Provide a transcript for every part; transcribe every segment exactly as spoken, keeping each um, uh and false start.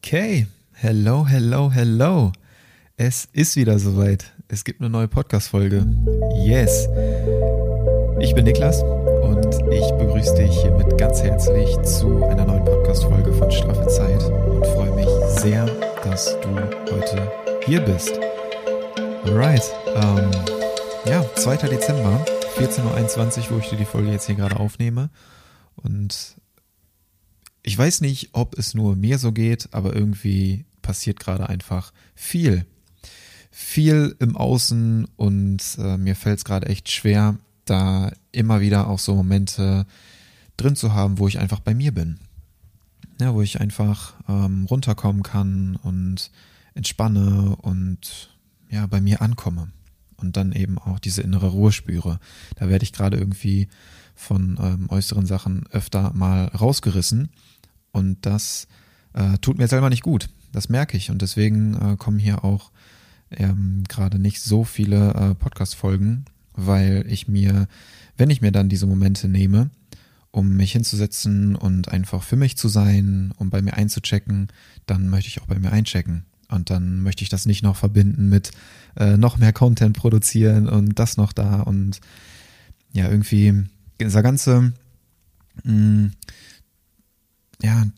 Okay, hello, hello, hello. Es ist wieder soweit. Es gibt eine neue Podcast-Folge. Yes. Ich bin Niklas und ich begrüße dich hiermit ganz herzlich zu einer neuen Podcast-Folge von Straffe Zeit und freue mich sehr, dass du heute hier bist. Alright, ähm, ja, zweiter Dezember, vierzehn Uhr einundzwanzig, wo ich dir die Folge jetzt hier gerade aufnehme. Und ich weiß nicht, ob es nur mir so geht, aber irgendwie passiert gerade einfach viel. Viel im Außen und äh, mir fällt es gerade echt schwer, da immer wieder auch so Momente drin zu haben, wo ich einfach bei mir bin. Ja, wo ich einfach ähm, runterkommen kann und entspanne und ja, bei mir ankomme. Und dann eben auch diese innere Ruhe spüre. Da werde ich gerade irgendwie von ähm, äußeren Sachen öfter mal rausgerissen. Und das äh, tut mir selber nicht gut. Das merke ich. Und deswegen äh, kommen hier auch ähm, gerade nicht so viele äh, Podcast-Folgen, weil ich mir, wenn ich mir dann diese Momente nehme, um mich hinzusetzen und einfach für mich zu sein, um bei mir einzuchecken, dann möchte ich auch bei mir einchecken. Und dann möchte ich das nicht noch verbinden mit äh, noch mehr Content produzieren und das noch da. Und ja, irgendwie dieser ganze mh, ja,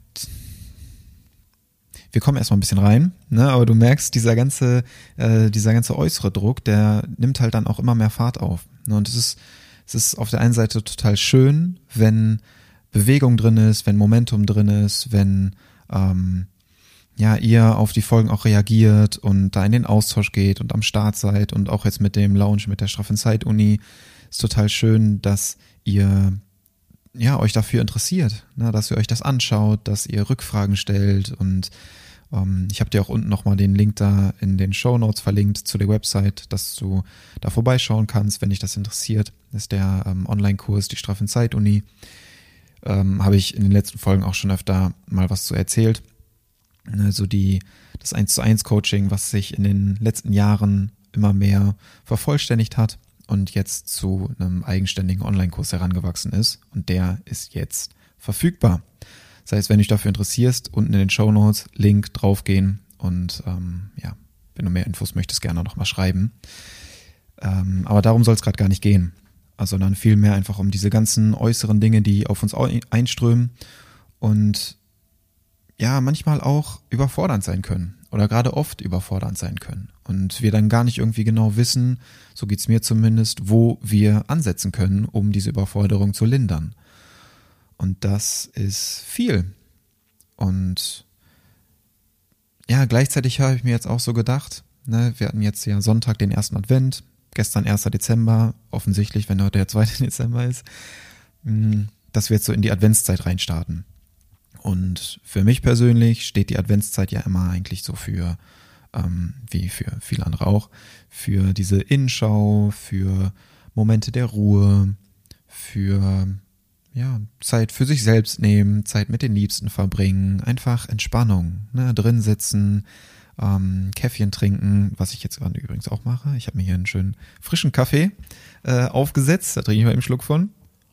wir kommen erstmal ein bisschen rein, ne, aber du merkst, dieser ganze, äh, dieser ganze äußere Druck, der nimmt halt dann auch immer mehr Fahrt auf. Ne, und es ist, es ist auf der einen Seite total schön, wenn Bewegung drin ist, wenn Momentum drin ist, wenn, ähm, ja, ihr auf die Folgen auch reagiert und da in den Austausch geht und am Start seid und auch jetzt mit dem Lounge, mit der Straffe Zeit Uni, ist total schön, dass ihr ja, euch dafür interessiert, ne, dass ihr euch das anschaut, dass ihr Rückfragen stellt und ähm, ich habe dir auch unten nochmal den Link da in den Shownotes verlinkt zu der Website, dass du da vorbeischauen kannst, wenn dich das interessiert. Das ist der ähm, Online-Kurs, die Straffe Zeit Uni. Ähm, habe ich in den letzten Folgen auch schon öfter mal was zu erzählt. Also die, das eins zu eins Coaching, was sich in den letzten Jahren immer mehr vervollständigt hat und jetzt zu einem eigenständigen Online-Kurs herangewachsen ist und der ist jetzt verfügbar. Das heißt, wenn du dich dafür interessierst, unten in den Shownotes Link draufgehen und ähm, ja, wenn du mehr Infos möchtest, gerne nochmal schreiben. Ähm, aber darum soll es gerade gar nicht gehen, sondern vielmehr einfach um diese ganzen äußeren Dinge, die auf uns einströmen und ja, manchmal auch überfordernd sein können oder gerade oft überfordernd sein können und wir dann gar nicht irgendwie genau wissen, so geht's mir zumindest, wo wir ansetzen können, um diese Überforderung zu lindern. Und das ist viel. Und ja, gleichzeitig habe ich mir jetzt auch so gedacht, ne, wir hatten jetzt ja Sonntag den ersten Advent, gestern erster Dezember, offensichtlich, wenn heute der zweite Dezember ist, dass wir jetzt so in die Adventszeit reinstarten. Und für mich persönlich steht die Adventszeit ja immer eigentlich so für, ähm, wie für viele andere auch, für diese Innenschau, für Momente der Ruhe, für ja, Zeit für sich selbst nehmen, Zeit mit den Liebsten verbringen, einfach Entspannung, ne, drin sitzen, ähm, Käffchen trinken, was ich jetzt gerade übrigens auch mache. Ich habe mir hier einen schönen frischen Kaffee äh, aufgesetzt, da trinke ich mal einen Schluck von.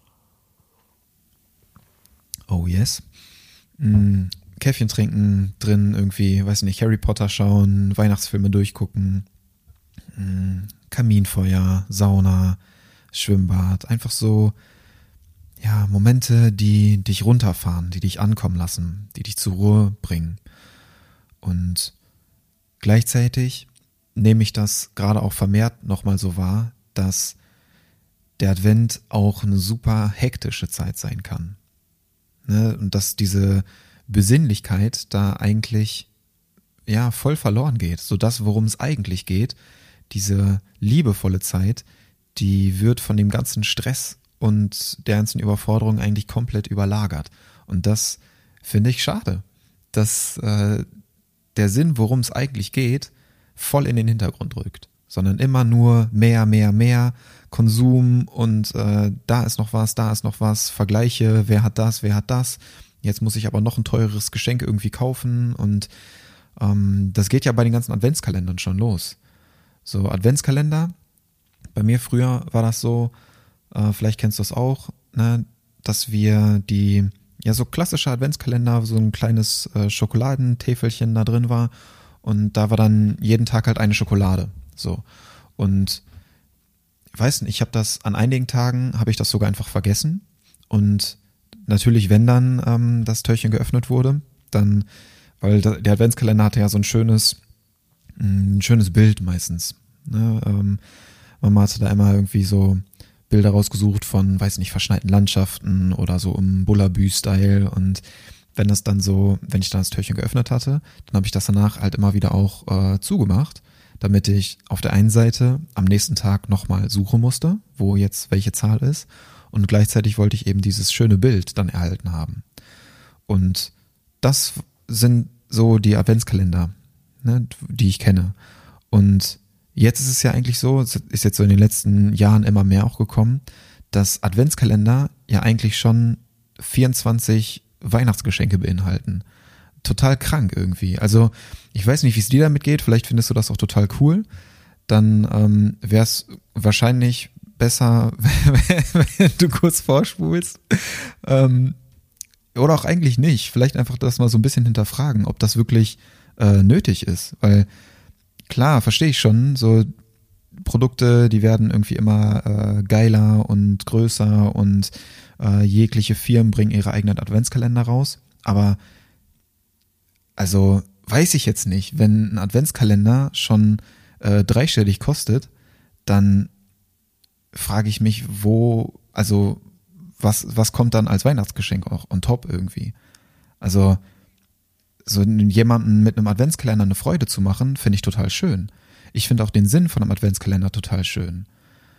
Oh yes. Mm, Käffchen trinken, drin irgendwie, weiß nicht, Harry Potter schauen, Weihnachtsfilme durchgucken, mm, Kaminfeuer, Sauna, Schwimmbad, einfach so, ja, Momente, die dich runterfahren, die dich ankommen lassen, die dich zur Ruhe bringen. Und gleichzeitig nehme ich das gerade auch vermehrt nochmal so wahr, dass der Advent auch eine super hektische Zeit sein kann. Ne, und dass diese Besinnlichkeit da eigentlich ja voll verloren geht. So das, worum es eigentlich geht, diese liebevolle Zeit, die wird von dem ganzen Stress und der ganzen Überforderung eigentlich komplett überlagert. Und das finde ich schade, dass äh, der Sinn, worum es eigentlich geht, voll in den Hintergrund rückt. Sondern immer nur mehr, mehr, mehr Konsum und äh, da ist noch was, da ist noch was, Vergleiche, wer hat das, wer hat das, jetzt muss ich aber noch ein teures Geschenk irgendwie kaufen und ähm, das geht ja bei den ganzen Adventskalendern schon los. So Adventskalender, bei mir früher war das so, äh, vielleicht kennst du das auch, ne, dass wir die ja, so klassischer Adventskalender, so ein kleines äh, Schokoladentäfelchen da drin war und da war dann jeden Tag halt eine Schokolade, so. Und ich weiß nicht, ich habe das, an einigen Tagen habe ich das sogar einfach vergessen und natürlich, wenn dann ähm, das Türchen geöffnet wurde, dann, weil da, der Adventskalender hatte ja so ein schönes, ein schönes Bild meistens, ne? ähm, Mama hatte da immer irgendwie so Bilder rausgesucht von, weiß nicht, verschneiten Landschaften oder so im Bullabü-Style und wenn das dann so, wenn ich dann das Türchen geöffnet hatte, dann habe ich das danach halt immer wieder auch äh, zugemacht, damit ich auf der einen Seite am nächsten Tag nochmal suchen musste, wo jetzt welche Zahl ist und gleichzeitig wollte ich eben dieses schöne Bild dann erhalten haben. Und das sind so die Adventskalender, ne, die ich kenne. Und jetzt ist es ja eigentlich so, es ist jetzt so in den letzten Jahren immer mehr auch gekommen, dass Adventskalender ja eigentlich schon vierundzwanzig Weihnachtsgeschenke beinhalten. Total krank irgendwie. Also ich weiß nicht, wie es dir damit geht, vielleicht findest du das auch total cool. Dann ähm, wäre es wahrscheinlich besser, wenn du kurz vorspulst. Ähm, oder auch eigentlich nicht. Vielleicht einfach das mal so ein bisschen hinterfragen, ob das wirklich äh, nötig ist. Weil klar, verstehe ich schon, so Produkte, die werden irgendwie immer äh, geiler und größer und äh, jegliche Firmen bringen ihre eigenen Adventskalender raus. Aber also weiß ich jetzt nicht, wenn ein Adventskalender schon äh, dreistellig kostet, dann frage ich mich, wo, also was, was kommt dann als Weihnachtsgeschenk auch on top irgendwie? Also so jemandem mit einem Adventskalender eine Freude zu machen, finde ich total schön. Ich finde auch den Sinn von einem Adventskalender total schön.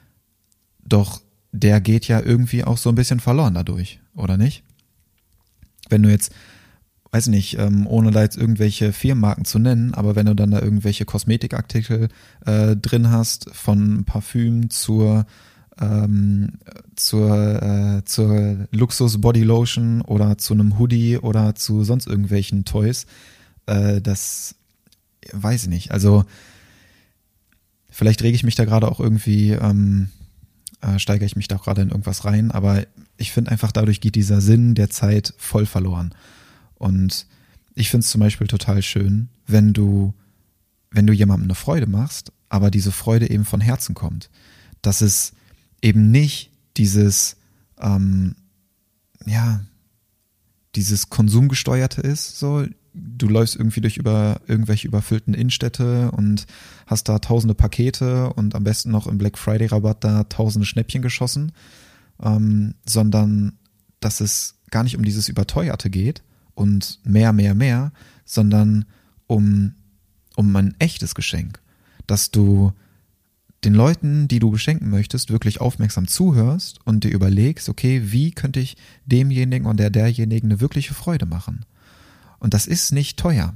Doch der geht ja irgendwie auch so ein bisschen verloren dadurch, oder nicht? Wenn du jetzt, weiß nicht, ähm, ohne da jetzt irgendwelche Firmenmarken zu nennen, aber wenn du dann da irgendwelche Kosmetikartikel äh, drin hast, von Parfüm zur ähm, zur äh, zur Luxus Body Lotion oder zu einem Hoodie oder zu sonst irgendwelchen Toys, äh, das weiß ich nicht. Also vielleicht rege ich mich da gerade auch irgendwie, ähm, äh, steigere ich mich da auch gerade in irgendwas rein, aber ich finde einfach, dadurch geht dieser Sinn der Zeit voll verloren. Und ich finde es zum Beispiel total schön, wenn du, wenn du jemandem eine Freude machst, aber diese Freude eben von Herzen kommt. Dass es eben nicht dieses, ähm, ja, dieses Konsumgesteuerte ist, so, du läufst irgendwie durch über irgendwelche überfüllten Innenstädte und hast da tausende Pakete und am besten noch im Black Friday Rabatt da tausende Schnäppchen geschossen, ähm, sondern dass es gar nicht um dieses Überteuerte geht und mehr, mehr, mehr, sondern um, um ein echtes Geschenk, dass du den Leuten, die du beschenken möchtest, wirklich aufmerksam zuhörst und dir überlegst, okay, wie könnte ich demjenigen oder derjenigen eine wirkliche Freude machen? Und das ist nicht teuer.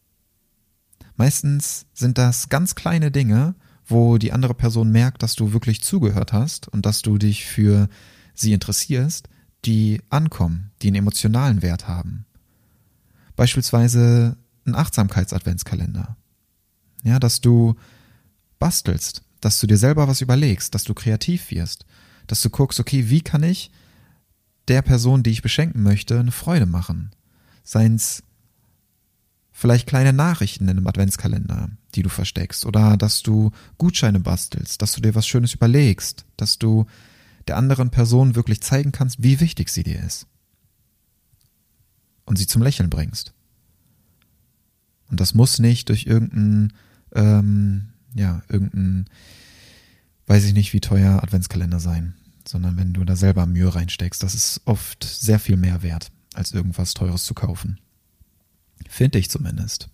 Meistens sind das ganz kleine Dinge, wo die andere Person merkt, dass du wirklich zugehört hast und dass du dich für sie interessierst, die ankommen, die einen emotionalen Wert haben. Beispielsweise ein Achtsamkeits-Adventskalender. Ja, dass du bastelst, dass du dir selber was überlegst, dass du kreativ wirst, dass du guckst, okay, wie kann ich der Person, die ich beschenken möchte, eine Freude machen? Seien's vielleicht kleine Nachrichten in einem Adventskalender, die du versteckst, oder dass du Gutscheine bastelst, dass du dir was Schönes überlegst, dass du der anderen Person wirklich zeigen kannst, wie wichtig sie dir ist und sie zum Lächeln bringst. Und das muss nicht durch irgendein, ähm, ja, irgendein, weiß ich nicht wie teuer Adventskalender sein, sondern wenn du da selber Mühe reinsteckst, das ist oft sehr viel mehr wert, als irgendwas Teures zu kaufen. Finde ich zumindest.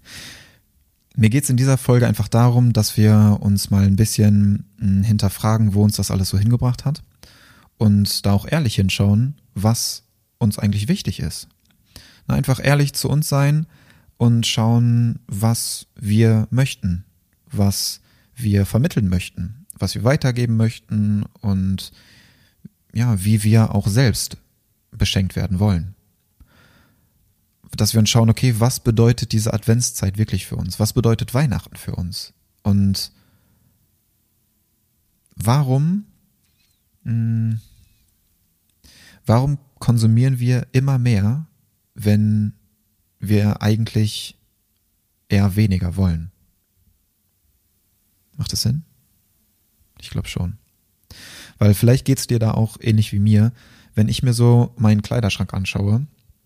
Mir geht es in dieser Folge einfach darum, dass wir uns mal ein bisschen mh, hinterfragen, wo uns das alles so hingebracht hat und da auch ehrlich hinschauen, was uns eigentlich wichtig ist. Na, einfach ehrlich zu uns sein und schauen, was wir möchten, was wir vermitteln möchten, was wir weitergeben möchten und ja, wie wir auch selbst beschenkt werden wollen. Dass wir uns schauen, okay, was bedeutet diese Adventszeit wirklich für uns? Was bedeutet Weihnachten für uns? Und warum, mh, warum konsumieren wir immer mehr, wenn wir eigentlich eher weniger wollen. Macht das Sinn? Ich glaube schon. Weil vielleicht geht's dir da auch ähnlich wie mir, wenn ich mir so meinen Kleiderschrank anschaue.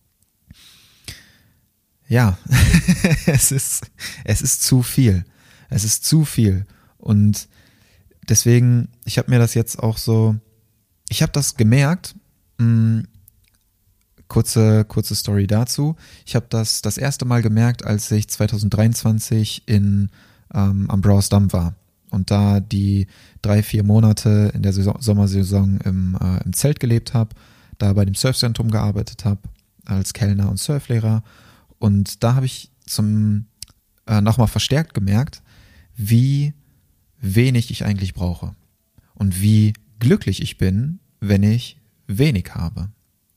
Ja, es ist, es ist zu viel. Es ist zu viel. Und deswegen, ich habe mir das jetzt auch so, ich habe das gemerkt, mh, kurze, kurze Story dazu. Ich habe das das erste Mal gemerkt, als ich zwanzig dreiundzwanzig in, ähm, am Brauersdamm war und da die drei, vier Monate in der Saison, Sommersaison im, äh, im Zelt gelebt habe, da bei dem Surfzentrum gearbeitet habe, als Kellner und Surflehrer. Und da habe ich zum äh, nochmal verstärkt gemerkt, wie wenig ich eigentlich brauche und wie glücklich ich bin, wenn ich wenig habe.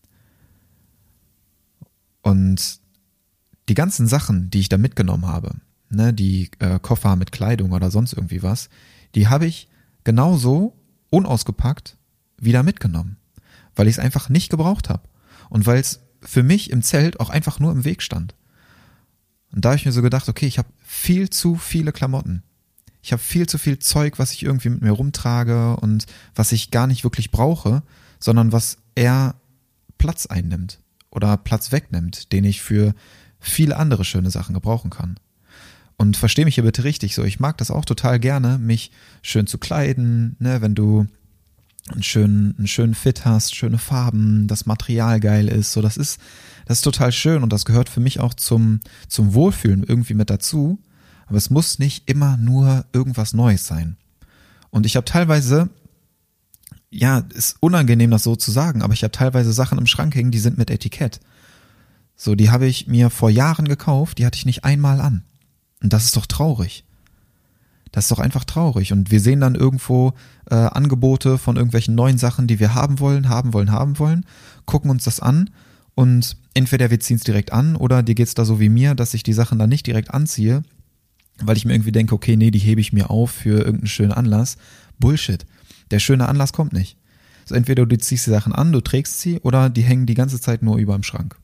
Und die ganzen Sachen, die ich da mitgenommen habe, ne, die äh, Koffer mit Kleidung oder sonst irgendwie was, die habe ich genauso unausgepackt wieder mitgenommen, weil ich es einfach nicht gebraucht habe und weil es für mich im Zelt auch einfach nur im Weg stand. Und da habe ich mir so gedacht, okay, ich habe viel zu viele Klamotten. Ich habe viel zu viel Zeug, was ich irgendwie mit mir rumtrage und was ich gar nicht wirklich brauche, sondern was eher Platz einnimmt oder Platz wegnimmt, den ich für viele andere schöne Sachen gebrauchen kann. Und versteh mich hier bitte richtig so, ich mag das auch total gerne, mich schön zu kleiden, ne, wenn du einen schönen, einen schönen Fit hast, schöne Farben, das Material geil ist, so das ist, das ist total schön und das gehört für mich auch zum, zum Wohlfühlen irgendwie mit dazu, aber es muss nicht immer nur irgendwas Neues sein. Und ich habe teilweise, ja, ist unangenehm das so zu sagen, aber ich habe teilweise Sachen im Schrank hängen, die sind mit Etikett. So, die habe ich mir vor Jahren gekauft, die hatte ich nicht einmal an. Und das ist doch traurig. Das ist doch einfach traurig. Und wir sehen dann irgendwo äh, Angebote von irgendwelchen neuen Sachen, die wir haben wollen, haben wollen, haben wollen, gucken uns das an und entweder wir ziehen es direkt an oder dir geht's da so wie mir, dass ich die Sachen dann nicht direkt anziehe, weil ich mir irgendwie denke, okay, nee, die hebe ich mir auf für irgendeinen schönen Anlass. Bullshit. Der schöne Anlass kommt nicht. So, entweder du ziehst die Sachen an, du trägst sie oder die hängen die ganze Zeit nur über im Schrank.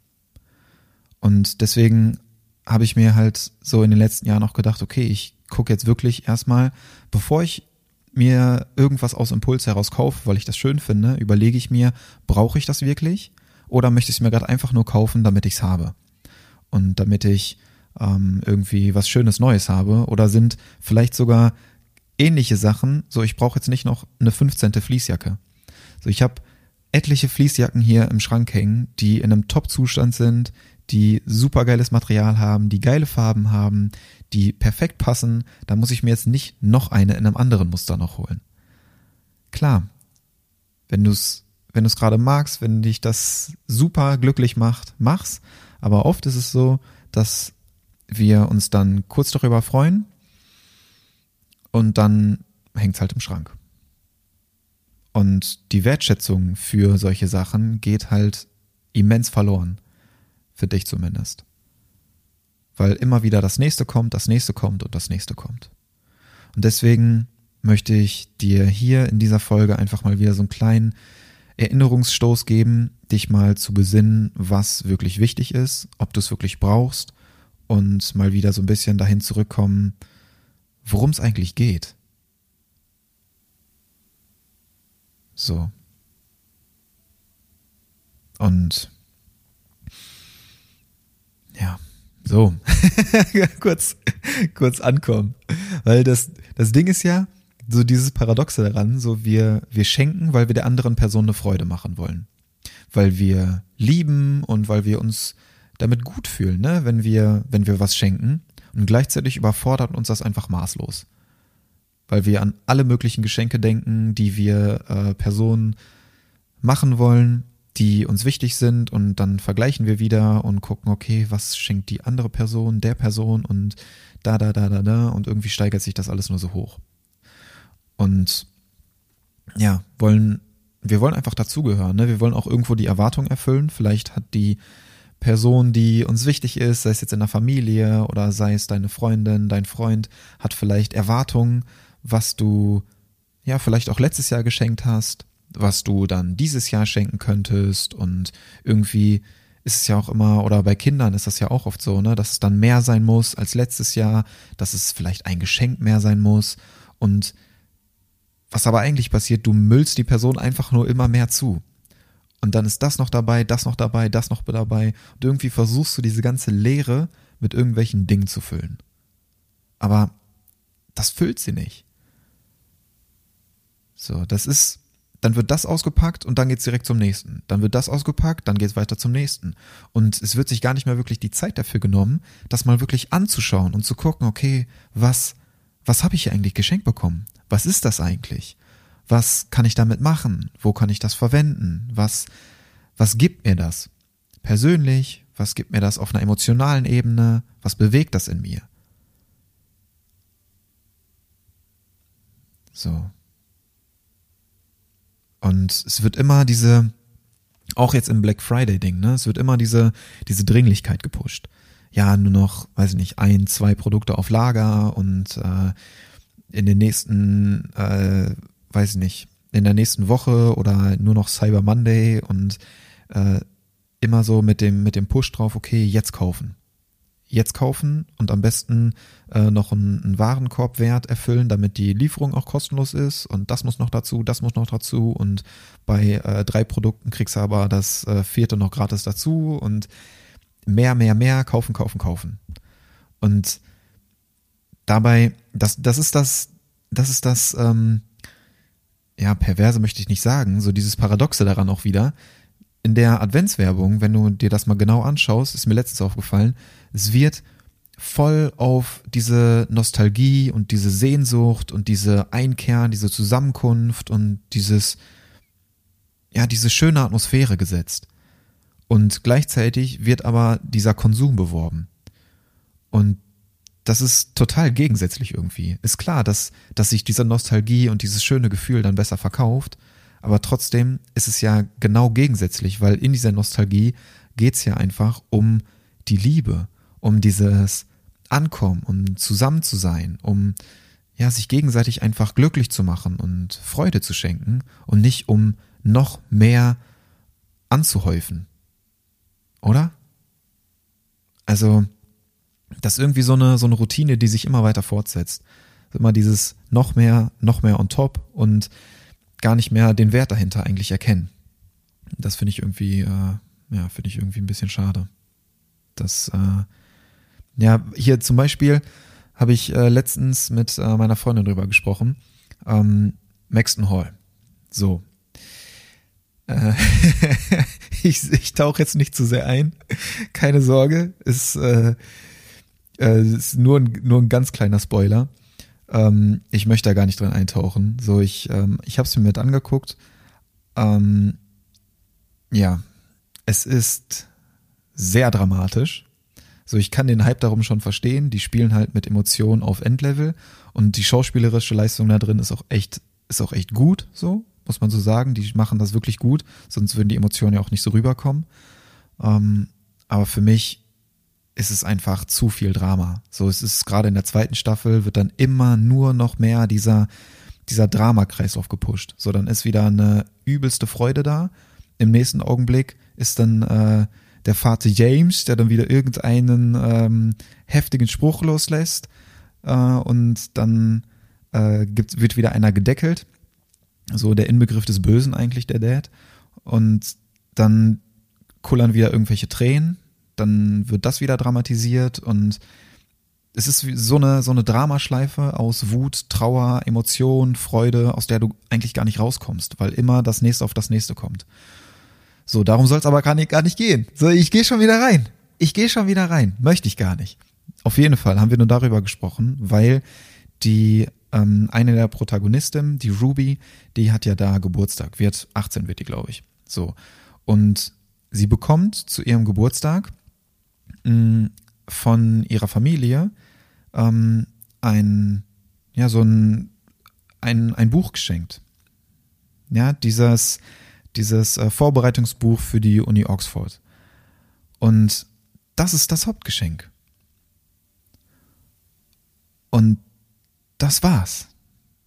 Und deswegen habe ich mir halt so in den letzten Jahren auch gedacht, okay, ich gucke jetzt wirklich erstmal, bevor ich mir irgendwas aus Impuls heraus kaufe, weil ich das schön finde, überlege ich mir, brauche ich das wirklich oder möchte ich es mir gerade einfach nur kaufen, damit ich es habe und damit ich ähm, irgendwie was Schönes Neues habe oder sind vielleicht sogar ähnliche Sachen, so ich brauche jetzt nicht noch eine fünfzehnte Fließjacke. So ich habe etliche Fließjacken hier im Schrank hängen, die in einem Top-Zustand sind, die super geiles Material haben, die geile Farben haben, die perfekt passen, da muss ich mir jetzt nicht noch eine in einem anderen Muster noch holen. Klar, wenn du es wenn du es gerade magst, wenn dich das super glücklich macht, mach's, aber oft ist es so, dass wir uns dann kurz darüber freuen und dann hängt's halt im Schrank. Und die Wertschätzung für solche Sachen geht halt immens verloren. Für dich zumindest. Weil immer wieder das nächste kommt, das nächste kommt und das nächste kommt. Und deswegen möchte ich dir hier in dieser Folge einfach mal wieder so einen kleinen Erinnerungsstoß geben, dich mal zu besinnen, was wirklich wichtig ist, ob du es wirklich brauchst und mal wieder so ein bisschen dahin zurückkommen, worum es eigentlich geht. So. Und ja, so, kurz, kurz ankommen, weil das, das Ding ist ja, so dieses Paradoxe daran, so wir, wir schenken, weil wir der anderen Person eine Freude machen wollen, weil wir lieben und weil wir uns damit gut fühlen, ne, wenn wir, wenn wir was schenken und gleichzeitig überfordert uns das einfach maßlos, weil wir an alle möglichen Geschenke denken, die wir äh, Personen machen wollen, die uns wichtig sind und dann vergleichen wir wieder und gucken, okay, was schenkt die andere Person, der Person und da, da, da, da, da und irgendwie steigert sich das alles nur so hoch. Und ja, wollen, wir wollen einfach dazugehören, ne? Wir wollen auch irgendwo die Erwartung erfüllen. Vielleicht hat die Person, die uns wichtig ist, sei es jetzt in der Familie oder sei es deine Freundin, dein Freund, hat vielleicht Erwartungen, was du ja vielleicht auch letztes Jahr geschenkt hast, was du dann dieses Jahr schenken könntest und irgendwie ist es ja auch immer, oder bei Kindern ist das ja auch oft so, ne, dass es dann mehr sein muss als letztes Jahr, dass es vielleicht ein Geschenk mehr sein muss und was aber eigentlich passiert, du müllst die Person einfach nur immer mehr zu. Und dann ist das noch dabei, das noch dabei, das noch dabei und irgendwie versuchst du diese ganze Leere mit irgendwelchen Dingen zu füllen. Aber das füllt sie nicht. So, das ist, dann wird das ausgepackt und dann geht's direkt zum nächsten. Dann wird das ausgepackt, dann geht's weiter zum nächsten. Und es wird sich gar nicht mehr wirklich die Zeit dafür genommen, das mal wirklich anzuschauen und zu gucken, okay, was, was habe ich hier eigentlich geschenkt bekommen? Was ist das eigentlich? Was kann ich damit machen? Wo kann ich das verwenden? Was, was gibt mir das? Persönlich, was gibt mir das auf einer emotionalen Ebene? Was bewegt das in mir? So. Und es wird immer diese, auch jetzt im Black Friday-Ding, ne, es wird immer diese, diese Dringlichkeit gepusht. Ja, nur noch, weiß ich nicht, ein, zwei Produkte auf Lager und äh, in den nächsten, äh, weiß ich nicht, in der nächsten Woche oder nur noch Cyber Monday und äh, immer so mit dem, mit dem Push drauf, okay, jetzt kaufen. Jetzt kaufen und am besten äh, noch einen, einen Warenkorbwert erfüllen, damit die Lieferung auch kostenlos ist und das muss noch dazu, das muss noch dazu und bei äh, drei Produkten kriegst du aber das äh, vierte noch gratis dazu und mehr, mehr, mehr, kaufen, kaufen, kaufen. Und dabei, das, das ist das, das ist das, ähm, ja, perverse möchte ich nicht sagen, so dieses Paradoxe daran auch wieder. In der Adventswerbung, wenn du dir das mal genau anschaust, ist mir letztens aufgefallen, es wird voll auf diese Nostalgie und diese Sehnsucht und diese Einkehr, diese Zusammenkunft und dieses, ja, diese schöne Atmosphäre gesetzt. Und gleichzeitig wird aber dieser Konsum beworben. Und das ist total gegensätzlich irgendwie. Ist klar, dass, dass sich diese Nostalgie und dieses schöne Gefühl dann besser verkauft, aber trotzdem ist es ja genau gegensätzlich, weil in dieser Nostalgie geht's ja einfach um die Liebe, um dieses Ankommen, um zusammen zu sein, um ja, sich gegenseitig einfach glücklich zu machen und Freude zu schenken und nicht um noch mehr anzuhäufen. Oder? Also, das ist irgendwie so eine, so eine Routine, die sich immer weiter fortsetzt. Immer dieses noch mehr, noch mehr on top und gar nicht mehr den Wert dahinter eigentlich erkennen. Das finde ich irgendwie, äh, ja, finde ich irgendwie ein bisschen schade. Das, äh, ja, hier zum Beispiel habe ich äh, letztens mit äh, meiner Freundin drüber gesprochen. Ähm, Maxton Hall. So. Äh, ich ich tauche jetzt nicht zu sehr ein. Keine Sorge. Ist, äh, äh, ist nur, ein, nur ein ganz kleiner Spoiler. Ähm, ich möchte da gar nicht drin eintauchen. So, ich, ähm, ich habe es mir mit angeguckt. Ähm, ja, es ist sehr dramatisch. So, ich kann den Hype darum schon verstehen. Die spielen halt mit Emotionen auf Endlevel und die schauspielerische Leistung da drin ist auch echt, ist auch echt gut, so, muss man so sagen. Die machen das wirklich gut, sonst würden die Emotionen ja auch nicht so rüberkommen. Ähm, aber für mich ist es einfach zu viel Drama. So, es ist gerade in der zweiten Staffel wird dann immer nur noch mehr dieser, dieser Dramakreislauf gepusht. So, dann ist wieder eine übelste Freude da. Im nächsten Augenblick ist dann äh, der Vater James, der dann wieder irgendeinen ähm, heftigen Spruch loslässt äh, und dann äh, gibt, wird wieder einer gedeckelt. So der Inbegriff des Bösen eigentlich, der Dad. Und dann kullern wieder irgendwelche Tränen, dann wird das wieder dramatisiert und es ist wie so eine, so eine Dramaschleife aus Wut, Trauer, Emotion, Freude, aus der du eigentlich gar nicht rauskommst, weil immer das nächste auf das nächste kommt. So, darum soll es aber gar nicht, gar nicht gehen. So, ich gehe schon wieder rein. Ich gehe schon wieder rein. Möchte ich gar nicht. Auf jeden Fall haben wir nur darüber gesprochen, weil die ähm, eine der Protagonistinnen, die Ruby, die hat ja da Geburtstag. Wird achtzehn wird die, glaube ich. So. Und sie bekommt zu ihrem Geburtstag mh, von ihrer Familie ähm, ein, ja, so ein, ein, ein Buch geschenkt. Ja, dieses dieses äh, Vorbereitungsbuch für die Uni Oxford. Und das ist das Hauptgeschenk. Und das war's.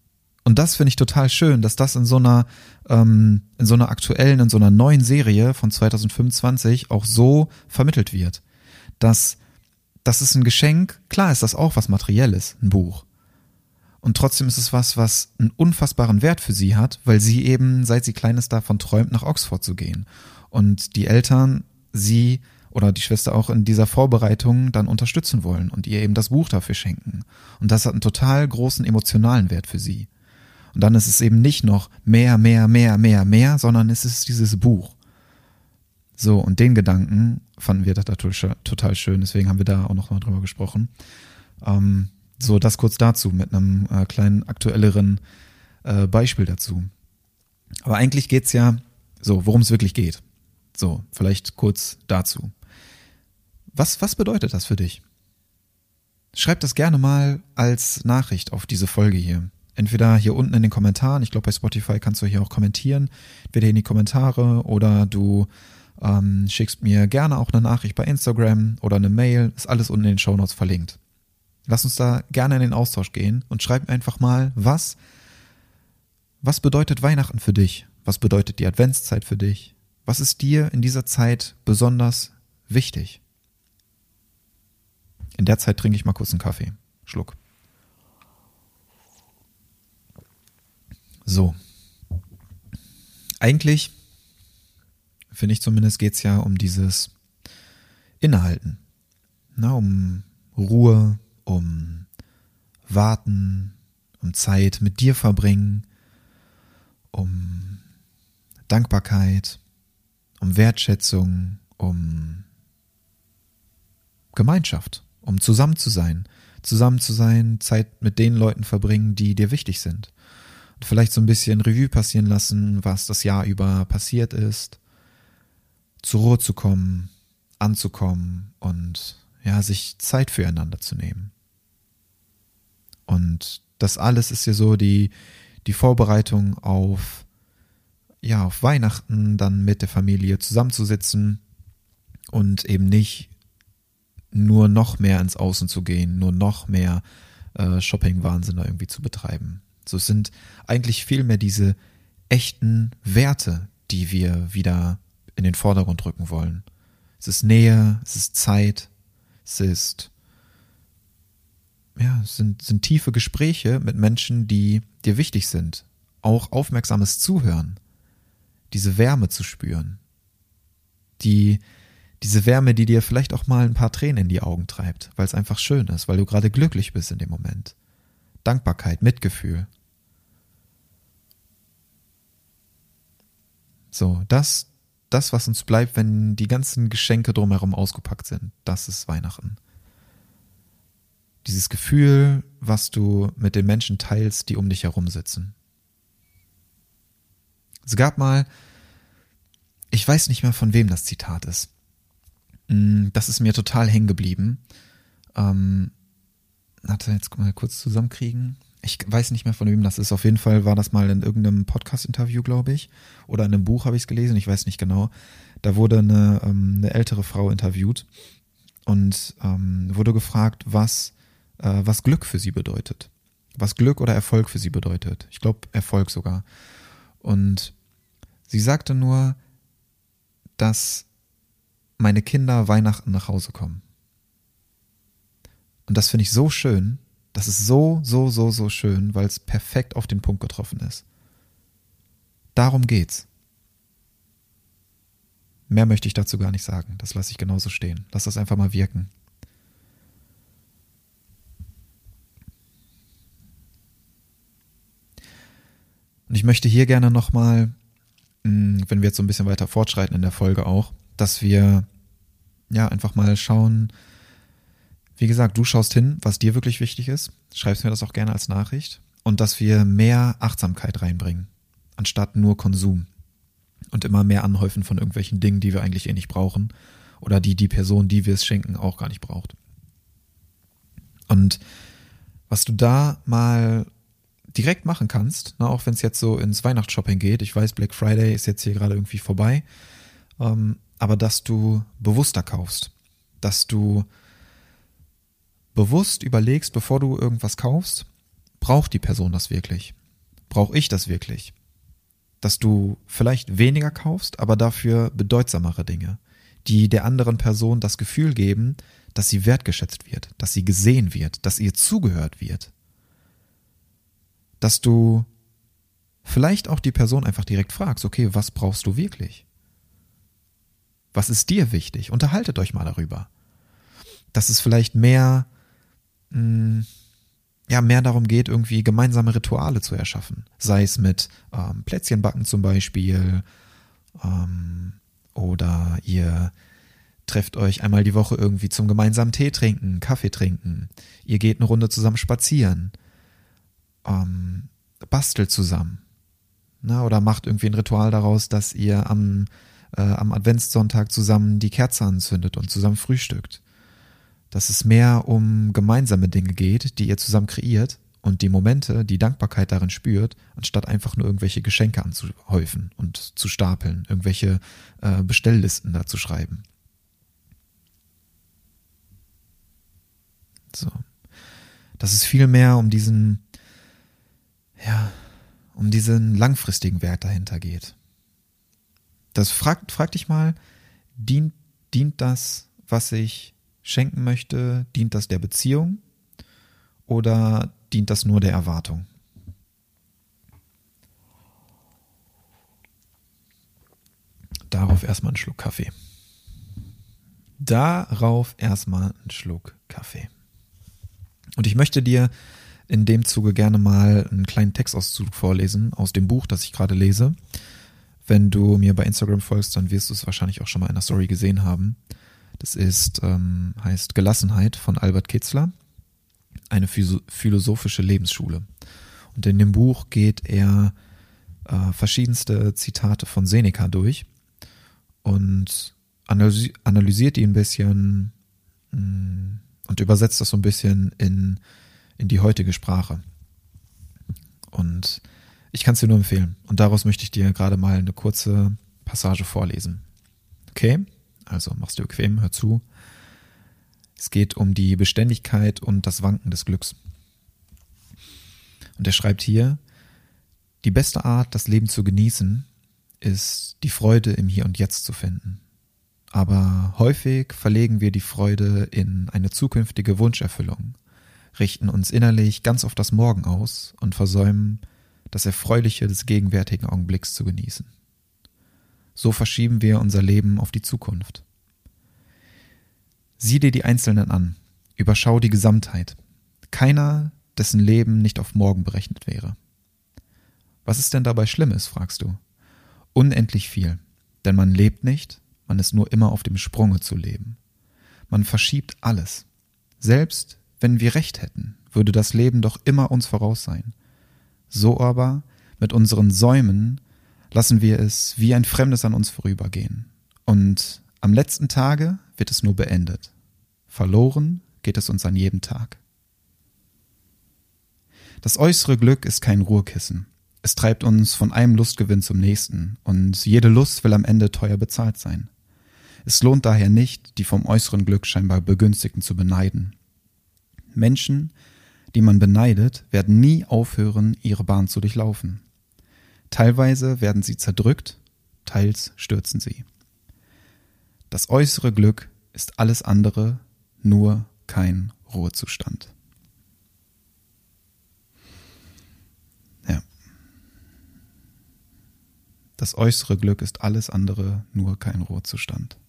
Und das finde ich total schön, dass das in so einer, ähm, in so einer aktuellen, in so einer neuen Serie von zwanzig fünfundzwanzig auch so vermittelt wird. Dass, das ist ein Geschenk, klar ist das auch was Materielles, ein Buch. Und trotzdem ist es was, was einen unfassbaren Wert für sie hat, weil sie eben, seit sie klein ist, davon träumt, nach Oxford zu gehen. Und die Eltern sie oder die Schwester auch in dieser Vorbereitung dann unterstützen wollen und ihr eben das Buch dafür schenken. Und das hat einen total großen emotionalen Wert für sie. Und dann ist es eben nicht noch mehr, mehr, mehr, mehr, mehr, sondern es ist dieses Buch. So, und den Gedanken fanden wir total schön, deswegen haben wir da auch noch mal drüber gesprochen. Ähm, so, das kurz dazu, mit einem äh, kleinen aktuelleren äh, Beispiel dazu. Aber eigentlich geht's ja so, worum es wirklich geht. So, vielleicht kurz dazu. Was, was bedeutet das für dich? Schreib das gerne mal als Nachricht auf diese Folge hier. Entweder hier unten in den Kommentaren, ich glaube bei Spotify kannst du hier auch kommentieren, entweder in die Kommentare oder du ähm, schickst mir gerne auch eine Nachricht bei Instagram oder eine Mail, ist alles unten in den Shownotes verlinkt. Lass uns da gerne in den Austausch gehen und schreib mir einfach mal, was, was bedeutet Weihnachten für dich? Was bedeutet die Adventszeit für dich? Was ist dir in dieser Zeit besonders wichtig? In der Zeit trinke ich mal kurz einen Kaffee. Schluck. So. Eigentlich, finde ich zumindest, geht es ja um dieses Innehalten. Na, um Ruhe, um Warten, um Zeit mit dir verbringen, um Dankbarkeit, um Wertschätzung, um Gemeinschaft, um zusammen zu sein. Zusammen zu sein, Zeit mit den Leuten verbringen, die dir wichtig sind. Und vielleicht so ein bisschen Revue passieren lassen, was das Jahr über passiert ist. Zur Ruhe zu kommen, anzukommen und ja, sich Zeit füreinander zu nehmen. Und das alles ist ja so die, die Vorbereitung auf, ja, auf Weihnachten, dann mit der Familie zusammenzusitzen und eben nicht nur noch mehr ins Außen zu gehen, nur noch mehr äh, Shopping-Wahnsinn da irgendwie zu betreiben. So, es sind eigentlich viel mehr diese echten Werte, die wir wieder in den Vordergrund rücken wollen. Es ist Nähe, es ist Zeit, es ist, ja, es sind, sind tiefe Gespräche mit Menschen, die dir wichtig sind. Auch aufmerksames Zuhören, diese Wärme zu spüren, die Diese Wärme, die dir vielleicht auch mal ein paar Tränen in die Augen treibt, weil es einfach schön ist, weil du gerade glücklich bist in dem Moment. Dankbarkeit, Mitgefühl. So, das, das, was uns bleibt, wenn die ganzen Geschenke drumherum ausgepackt sind, das ist Weihnachten. Dieses Gefühl, was du mit den Menschen teilst, die um dich herum sitzen. Es gab mal, ich weiß nicht mehr, von wem das Zitat ist. Das ist mir total hängen geblieben. Ähm, warte, jetzt mal kurz zusammenkriegen. Ich weiß nicht mehr, von wem das ist. Auf jeden Fall war das mal in irgendeinem Podcast-Interview, glaube ich. Oder in einem Buch habe ich es gelesen, ich weiß nicht genau. Da wurde eine, ähm, eine ältere Frau interviewt und ähm, wurde gefragt, was, äh, was Glück für sie bedeutet. Was Glück oder Erfolg für sie bedeutet. Ich glaube, Erfolg sogar. Und sie sagte nur, dass meine Kinder Weihnachten nach Hause kommen. Und das finde ich so schön. Das ist so, so, so, so schön, weil es perfekt auf den Punkt getroffen ist. Darum geht's. Mehr möchte ich dazu gar nicht sagen. Das lasse ich genauso stehen. Lass das einfach mal wirken. Und ich möchte hier gerne nochmal, wenn wir jetzt so ein bisschen weiter fortschreiten in der Folge auch, dass wir ja einfach mal schauen, wie gesagt, du schaust hin, was dir wirklich wichtig ist, schreibst mir das auch gerne als Nachricht und dass wir mehr Achtsamkeit reinbringen, anstatt nur Konsum und immer mehr anhäufen von irgendwelchen Dingen, die wir eigentlich eh nicht brauchen oder die die Person, die wir es schenken, auch gar nicht braucht. Und was du da mal direkt machen kannst, na, auch wenn es jetzt so ins Weihnachtsshopping geht, ich weiß, Black Friday ist jetzt hier gerade irgendwie vorbei, ähm, aber dass du bewusster kaufst, dass du bewusst überlegst, bevor du irgendwas kaufst, braucht die Person das wirklich? brauche ich das wirklich? Dass du vielleicht weniger kaufst, aber dafür bedeutsamere Dinge, die der anderen Person das Gefühl geben, dass sie wertgeschätzt wird, dass sie gesehen wird, dass ihr zugehört wird. Dass du vielleicht auch die Person einfach direkt fragst, okay, was brauchst du wirklich? Was ist dir wichtig? Unterhaltet euch mal darüber. Dass es vielleicht mehr, mh, ja, mehr darum geht, irgendwie gemeinsame Rituale zu erschaffen. Sei es mit ähm, Plätzchenbacken zum Beispiel, ähm, oder ihr trefft euch einmal die Woche irgendwie zum gemeinsamen Tee trinken, Kaffee trinken. Ihr geht eine Runde zusammen spazieren. Ähm, bastelt zusammen. Na, oder macht irgendwie ein Ritual daraus, dass ihr am, äh, am Adventssonntag zusammen die Kerze anzündet und zusammen frühstückt. Dass es mehr um gemeinsame Dinge geht, die ihr zusammen kreiert und die Momente, die Dankbarkeit darin spürt, anstatt einfach nur irgendwelche Geschenke anzuhäufen und zu stapeln, irgendwelche äh, Bestelllisten da zu schreiben. So. Dass es viel mehr um diesen, ja, um diesen langfristigen Wert dahinter geht. Das frag, frag dich mal, dient, dient das, was ich schenken möchte, dient das der Beziehung oder dient das nur der Erwartung? Darauf erstmal einen Schluck Kaffee. Darauf erstmal einen Schluck Kaffee. Und ich möchte dir in dem Zuge gerne mal einen kleinen Textauszug vorlesen aus dem Buch, das ich gerade lese. Wenn du mir bei Instagram folgst, dann wirst du es wahrscheinlich auch schon mal in der Story gesehen haben. Das ist, ähm, heißt Gelassenheit von Albert Kitzler, eine philosophische Lebensschule. Und in dem Buch geht er äh, verschiedenste Zitate von Seneca durch und analysi- analysiert die ein bisschen mh, und übersetzt das so ein bisschen in, in die heutige Sprache. Und ich kann es dir nur empfehlen. Und daraus möchte ich dir gerade mal eine kurze Passage vorlesen. Okay? Also mach's dir bequem, hör zu. Es geht um die Beständigkeit und das Wanken des Glücks. Und er schreibt hier, die beste Art, das Leben zu genießen, ist die Freude im Hier und Jetzt zu finden. Aber häufig verlegen wir die Freude in eine zukünftige Wunscherfüllung, richten uns innerlich ganz auf das Morgen aus und versäumen, das Erfreuliche des gegenwärtigen Augenblicks zu genießen. So verschieben wir unser Leben auf die Zukunft. Sieh dir die Einzelnen an, überschau die Gesamtheit. Keiner, dessen Leben nicht auf morgen berechnet wäre. Was ist denn dabei Schlimmes, fragst du? Unendlich viel, denn man lebt nicht, man ist nur immer auf dem Sprunge zu leben. Man verschiebt alles. Selbst wenn wir recht hätten, würde das Leben doch immer uns voraus sein. So aber, mit unseren Säumen, lassen wir es wie ein Fremdes an uns vorübergehen. Und am letzten Tage wird es nur beendet. Verloren geht es uns an jedem Tag. Das äußere Glück ist kein Ruhekissen. Es treibt uns von einem Lustgewinn zum nächsten und jede Lust will am Ende teuer bezahlt sein. Es lohnt daher nicht, die vom äußeren Glück scheinbar Begünstigten zu beneiden. Menschen, die man beneidet, werden nie aufhören, ihre Bahn zu durchlaufen. Teilweise werden sie zerdrückt, teils stürzen sie. Das äußere Glück ist alles andere, nur kein Ruhezustand. Ja. Das äußere Glück ist alles andere, nur kein Ruhezustand.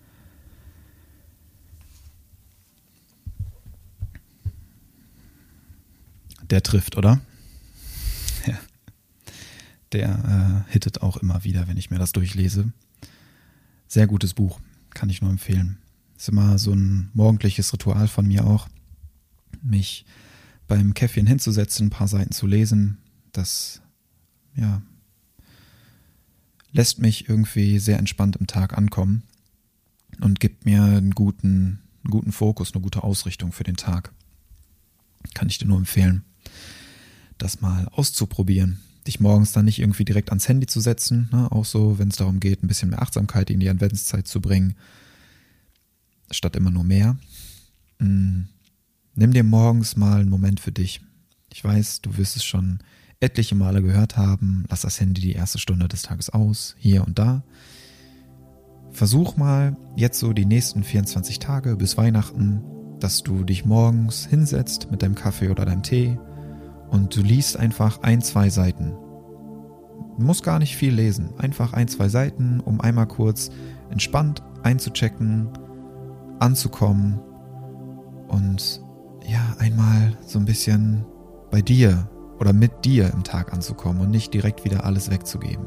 Der trifft, oder? Ja. Der äh, hittet auch immer wieder, wenn ich mir das durchlese. Sehr gutes Buch, kann ich nur empfehlen. Ist immer so ein morgendliches Ritual von mir auch, mich beim Käffchen hinzusetzen, ein paar Seiten zu lesen. Das, ja, lässt mich irgendwie sehr entspannt im Tag ankommen und gibt mir einen guten, einen guten Fokus, eine gute Ausrichtung für den Tag. Kann ich dir nur empfehlen, das mal auszuprobieren. Dich morgens dann nicht irgendwie direkt ans Handy zu setzen, ne? Auch so, wenn es darum geht, ein bisschen mehr Achtsamkeit in die Adventszeit zu bringen, statt immer nur mehr. Mm. Nimm dir morgens mal einen Moment für dich. Ich weiß, du wirst es schon etliche Male gehört haben, lass das Handy die erste Stunde des Tages aus, hier und da. Versuch mal jetzt so die nächsten vierundzwanzig Tage bis Weihnachten, dass du dich morgens hinsetzt mit deinem Kaffee oder deinem Tee und du liest einfach ein, zwei Seiten. Du musst gar nicht viel lesen, einfach ein, zwei Seiten, um einmal kurz entspannt einzuchecken, anzukommen und ja, einmal so ein bisschen bei dir oder mit dir im Tag anzukommen und nicht direkt wieder alles wegzugeben.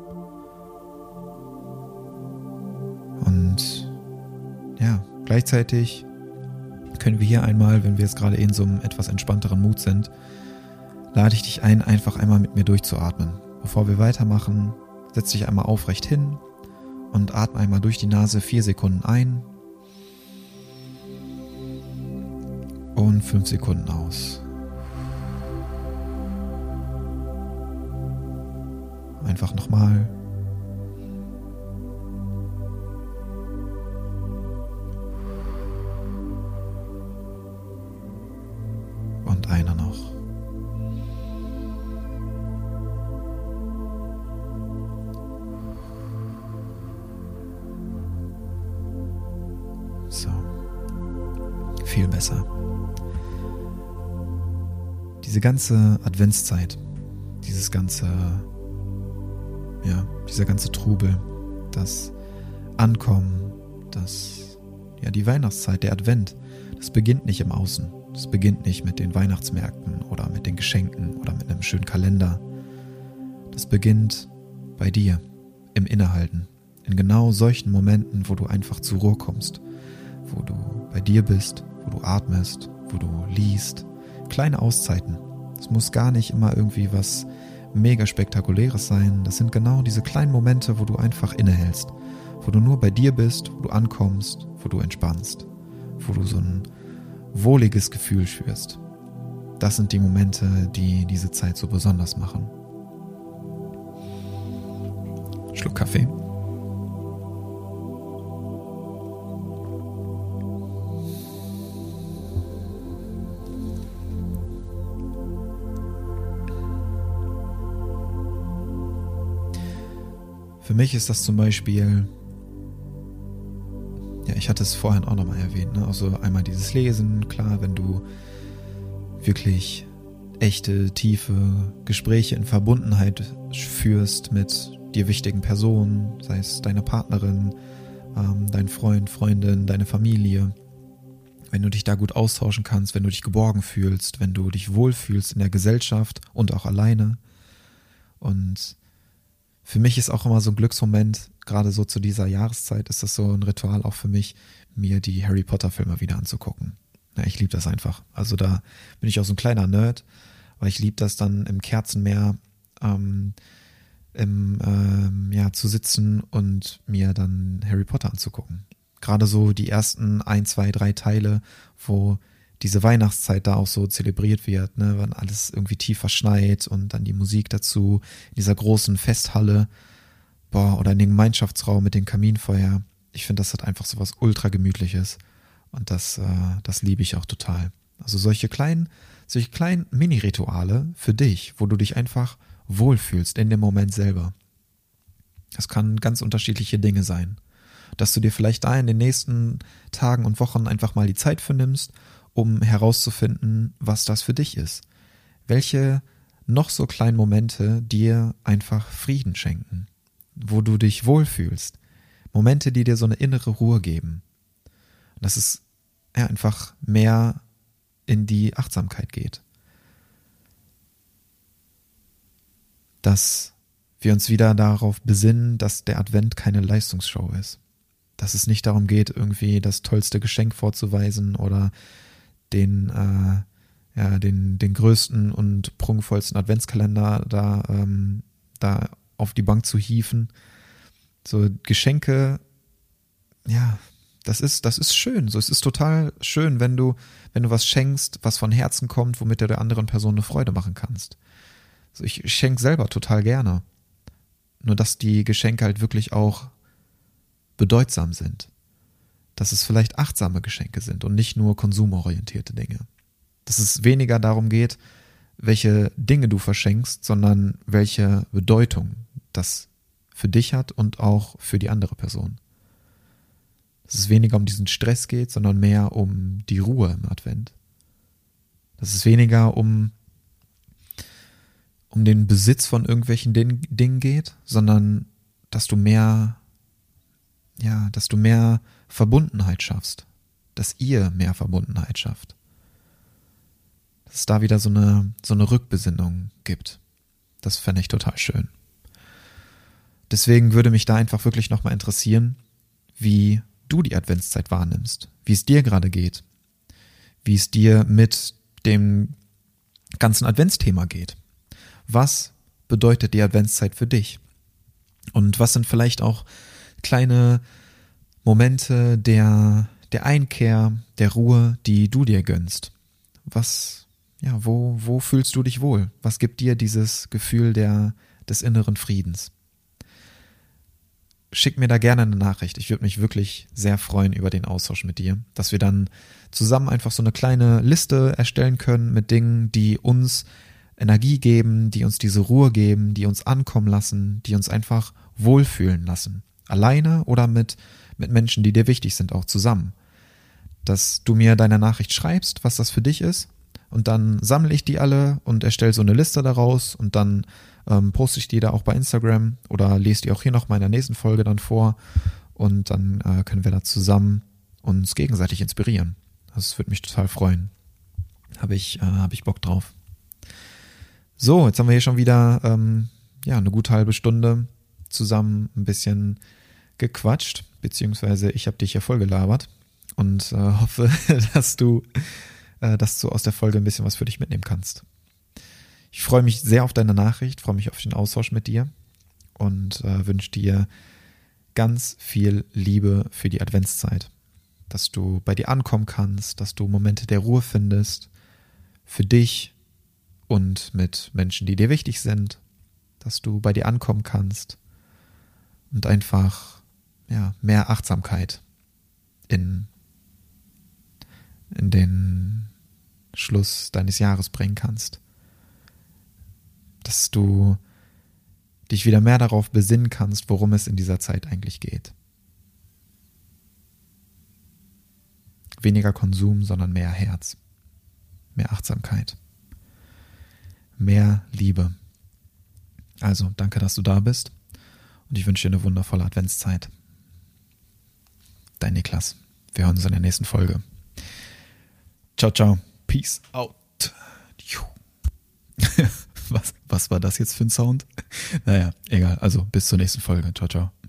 Und ja, gleichzeitig können wir hier einmal, wenn wir jetzt gerade in so einem etwas entspannteren Mut sind, lade ich dich ein, einfach einmal mit mir durchzuatmen. Bevor wir weitermachen, setz dich einmal aufrecht hin und atme einmal durch die Nase vier Sekunden ein und fünf Sekunden aus. Einfach nochmal. Und einer noch. So. Viel besser. Diese ganze Adventszeit, dieses ganze, ja, dieser ganze Trubel, das Ankommen, das, ja, die Weihnachtszeit, der Advent, das beginnt nicht im Außen. Das beginnt nicht mit den Weihnachtsmärkten oder mit den Geschenken oder mit einem schönen Kalender. Das beginnt bei dir, im Innehalten, in genau solchen Momenten, wo du einfach zur Ruhe kommst, wo du bei dir bist, wo du atmest, wo du liest. Kleine Auszeiten. Es muss gar nicht immer irgendwie was mega Spektakuläres sein. Das sind genau diese kleinen Momente, wo du einfach innehältst, wo du nur bei dir bist, wo du ankommst, wo du entspannst, wo du so ein wohliges Gefühl spürst. Das sind die Momente, die diese Zeit so besonders machen. Schluck Kaffee. Für mich ist das zum Beispiel, ja, ich hatte es vorhin auch nochmal erwähnt, ne? Also einmal dieses Lesen, klar, wenn du wirklich echte, tiefe Gespräche in Verbundenheit führst mit dir wichtigen Personen, sei es deine Partnerin, ähm, dein Freund, Freundin, deine Familie, wenn du dich da gut austauschen kannst, wenn du dich geborgen fühlst, wenn du dich wohlfühlst in der Gesellschaft und auch alleine. Und für mich ist auch immer so ein Glücksmoment, gerade so zu dieser Jahreszeit ist das so ein Ritual auch für mich, mir die Harry Potter Filme wieder anzugucken. Ja, ich liebe das einfach. Also da bin ich auch so ein kleiner Nerd, weil ich liebe das dann im Kerzenmeer ähm, im, ähm, ja, zu sitzen und mir dann Harry Potter anzugucken. Gerade so die ersten ein, zwei, drei Teile, wo diese Weihnachtszeit da auch so zelebriert wird, ne, wenn alles irgendwie tief verschneit und dann die Musik dazu, in dieser großen Festhalle, boah, oder in dem Gemeinschaftsraum mit dem Kaminfeuer. Ich finde, das hat einfach so was ultra Gemütliches und das, äh, das liebe ich auch total. Also solche kleinen, solche kleinen Mini-Rituale für dich, wo du dich einfach wohlfühlst in dem Moment selber. Das kann ganz unterschiedliche Dinge sein. Dass du dir vielleicht da in den nächsten Tagen und Wochen einfach mal die Zeit für nimmst, um herauszufinden, was das für dich ist. Welche noch so kleinen Momente dir einfach Frieden schenken, wo du dich wohlfühlst. Momente, die dir so eine innere Ruhe geben. Dass es ja einfach mehr in die Achtsamkeit geht. Dass wir uns wieder darauf besinnen, dass der Advent keine Leistungsshow ist. Dass es nicht darum geht, irgendwie das tollste Geschenk vorzuweisen oder den, äh, ja, den, den größten und prunkvollsten Adventskalender da, ähm, da auf die Bank zu hieven. So Geschenke, ja, das ist, das ist schön. So, es ist total schön, wenn du, wenn du was schenkst, was von Herzen kommt, womit du der anderen Person eine Freude machen kannst. So, ich schenke selber total gerne. Nur, dass die Geschenke halt wirklich auch bedeutsam sind. Dass es vielleicht achtsame Geschenke sind und nicht nur konsumorientierte Dinge. Dass es weniger darum geht, welche Dinge du verschenkst, sondern welche Bedeutung das für dich hat und auch für die andere Person. Dass es weniger um diesen Stress geht, sondern mehr um die Ruhe im Advent. Dass es weniger um, um den Besitz von irgendwelchen Din- Dingen geht, sondern dass du mehr, ja, dass du mehr Verbundenheit schaffst. Dass ihr mehr Verbundenheit schafft. Dass es da wieder so eine, so eine Rückbesinnung gibt. Das fände ich total schön. Deswegen würde mich da einfach wirklich nochmal interessieren, wie du die Adventszeit wahrnimmst, wie es dir gerade geht, wie es dir mit dem ganzen Adventsthema geht. Was bedeutet die Adventszeit für dich? Und was sind vielleicht auch kleine Momente der, der Einkehr, der Ruhe, die du dir gönnst? Was, ja, wo, wo fühlst du dich wohl? Was gibt dir dieses Gefühl der, des inneren Friedens? Schick mir da gerne eine Nachricht. Ich würde mich wirklich sehr freuen über den Austausch mit dir, dass wir dann zusammen einfach so eine kleine Liste erstellen können mit Dingen, die uns Energie geben, die uns diese Ruhe geben, die uns ankommen lassen, die uns einfach wohlfühlen lassen. Alleine oder mit, mit Menschen, die dir wichtig sind, auch zusammen. Dass du mir deine Nachricht schreibst, was das für dich ist, und dann sammle ich die alle und erstelle so eine Liste daraus und dann ähm, poste ich die da auch bei Instagram oder lese die auch hier nochmal in der nächsten Folge dann vor und dann äh, können wir da zusammen uns gegenseitig inspirieren. Das würde mich total freuen. Habe ich, äh, hab ich Bock drauf. So, jetzt haben wir hier schon wieder ähm, ja, eine gute halbe Stunde zusammen ein bisschen gequatscht, beziehungsweise ich habe dich hier voll gelabert und äh, hoffe, dass du dass du aus der Folge ein bisschen was für dich mitnehmen kannst. Ich freue mich sehr auf deine Nachricht, freue mich auf den Austausch mit dir und äh, wünsche dir ganz viel Liebe für die Adventszeit. Dass du bei dir ankommen kannst, dass du Momente der Ruhe findest, für dich und mit Menschen, die dir wichtig sind, dass du bei dir ankommen kannst und einfach ja, mehr Achtsamkeit in, in den Schluss deines Jahres bringen kannst. Dass du dich wieder mehr darauf besinnen kannst, worum es in dieser Zeit eigentlich geht. Weniger Konsum, sondern mehr Herz, mehr Achtsamkeit, mehr Liebe. Also, danke, dass du da bist und ich wünsche dir eine wundervolle Adventszeit. Dein Niklas. Wir hören uns in der nächsten Folge. Ciao, ciao. Peace out. Was, was war das jetzt für ein Sound? Naja, egal. Also bis zur nächsten Folge. Ciao, ciao.